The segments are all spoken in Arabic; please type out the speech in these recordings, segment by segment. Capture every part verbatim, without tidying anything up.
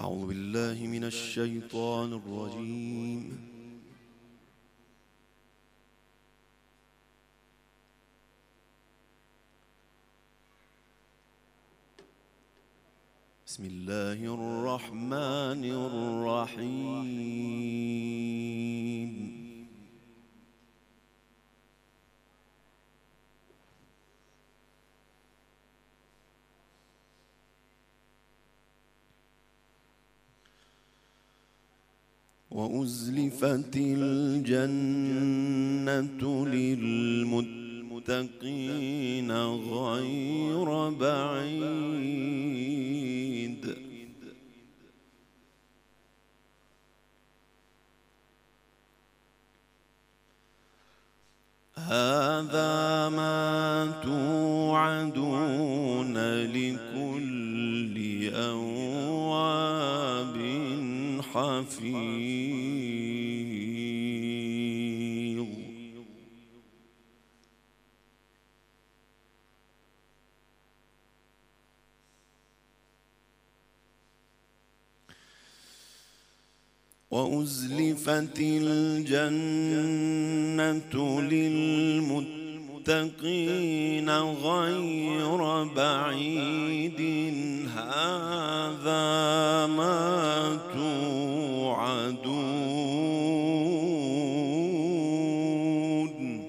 أعوذ بالله من الشيطان الرجيم. بسم الله الرحمن الرحيم. وأزلفت الجنة للمتقين غير بعيد. هذا ما توعدون لكل أواب حفيظ. وأزلفت الجنة للمتقين غير بعيد. هذا ما توعدون.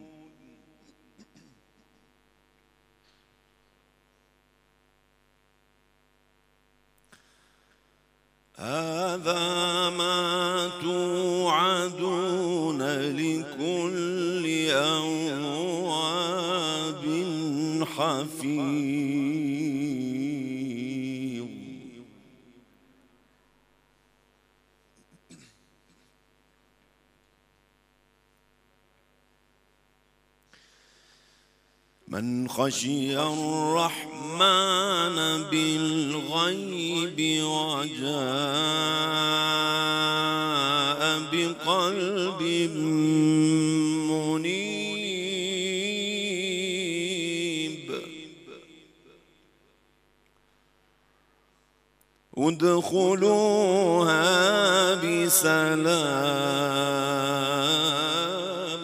هذا ما توعدون لكل أواب حفيظ. من خشي الرحمن بالغيب وجاء بقلب منيب ادخلوها بسلام.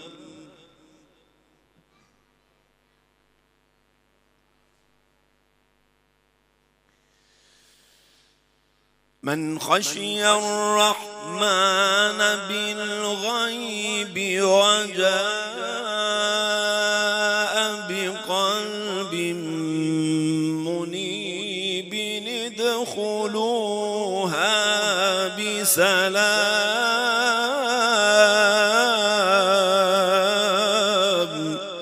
من خشي الرحمن بالغيب وجاء بقلب منيب ادخلوها بسلام.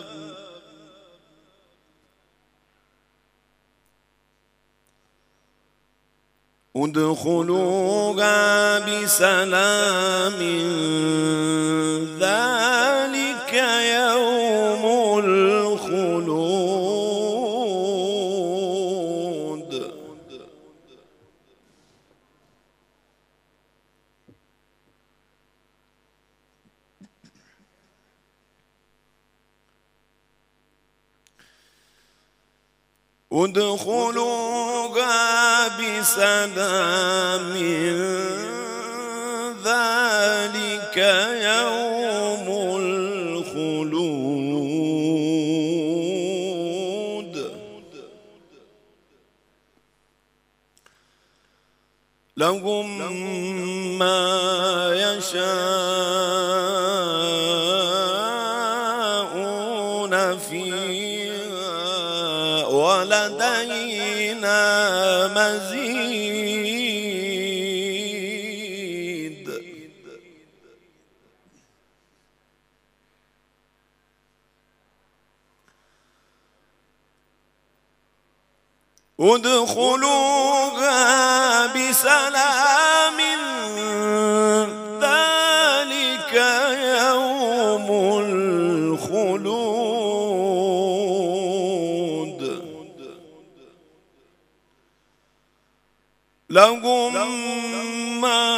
ادخلوها بسلام ذلك يوم الخلود. ادخلوها بسلام ذلك يوم الخلود. لهم ما يشاءون فيها ولدينا مزيد. ادخلوها بسلام ذلك يوم الخلود. لهم ما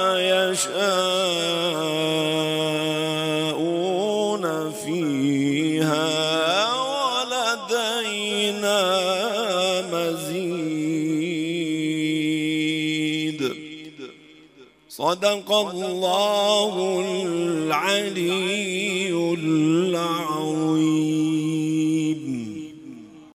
يشاءون فيها ولدينا مزيد. صدق الله العلي العظيم.